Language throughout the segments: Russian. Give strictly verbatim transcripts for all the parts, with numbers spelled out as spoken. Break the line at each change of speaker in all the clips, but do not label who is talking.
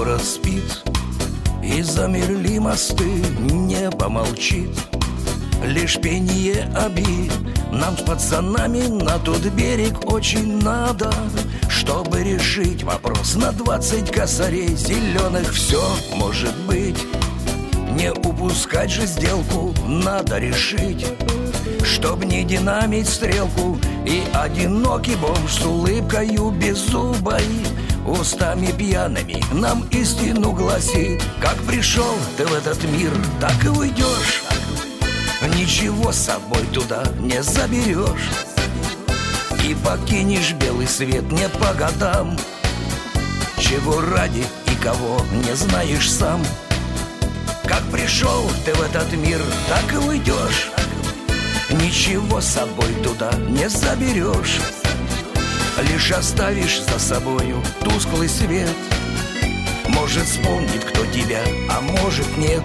Город спит, и замерли мосты, небо молчит, лишь пение обид. Нам с пацанами на тот берег очень надо, чтобы решить вопрос на двадцать косарей зеленых. Все может быть, не упускать же сделку надо решить, чтоб не динамить стрелку. И одинокий бомж с улыбкою беззубой, устами пьяными нам истину гласит: как пришел ты в этот мир, так и уйдешь, ничего с собой туда не заберешь. И покинешь белый свет не по годам, чего ради и кого не знаешь сам. Как пришел ты в этот мир, так и уйдешь, ничего с собой туда не заберешь. Лишь оставишь за собою тусклый свет. Может, вспомнит кто тебя, а может, нет.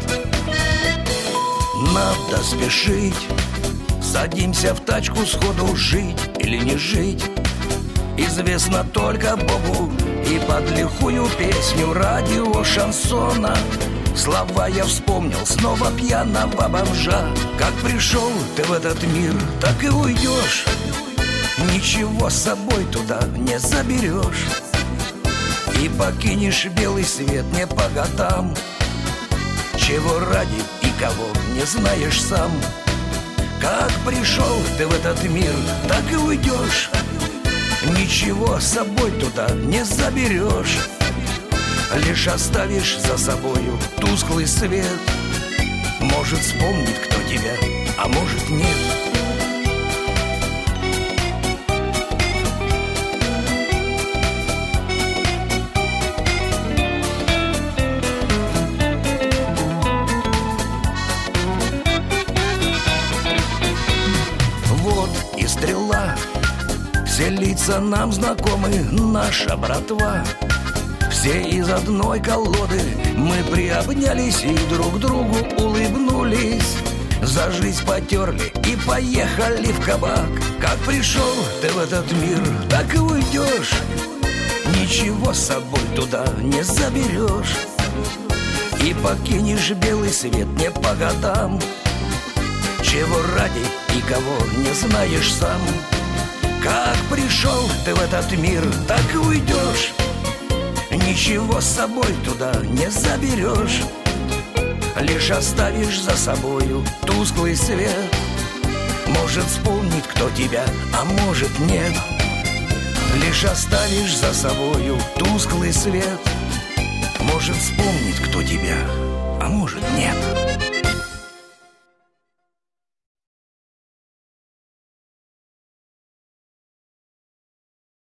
Надо спешить, садимся в тачку сходу, жить или не жить известно только Богу. И под лихую песню радио шансона слова я вспомнил снова пьяного бомжа. Как пришел ты в этот мир, так и уйдешь, ничего с собой туда не заберешь. И покинешь белый свет не по годам, чего ради и кого не знаешь сам. Как пришел ты в этот мир, так и уйдешь, ничего с собой туда не заберешь. Лишь оставишь за собою тусклый свет. Может, вспомнит кто тебя, а может, нет. Вот и стрела, все лица нам знакомы, наша братва. Все из одной колоды мы приобнялись и друг другу улыбнулись, за жизнь потерли и поехали в кабак. Как пришел ты в этот мир, так и уйдешь, ничего с собой туда не заберешь. И покинешь белый свет не по годам, чего ради и кого не знаешь сам. Как пришел ты в этот мир, так и уйдешь, ничего с собой туда не заберешь. Лишь оставишь за собою тусклый свет. Может, вспомнит кто тебя, а может, нет. Лишь оставишь за собою тусклый свет. Может, вспомнит кто тебя, а может, нет.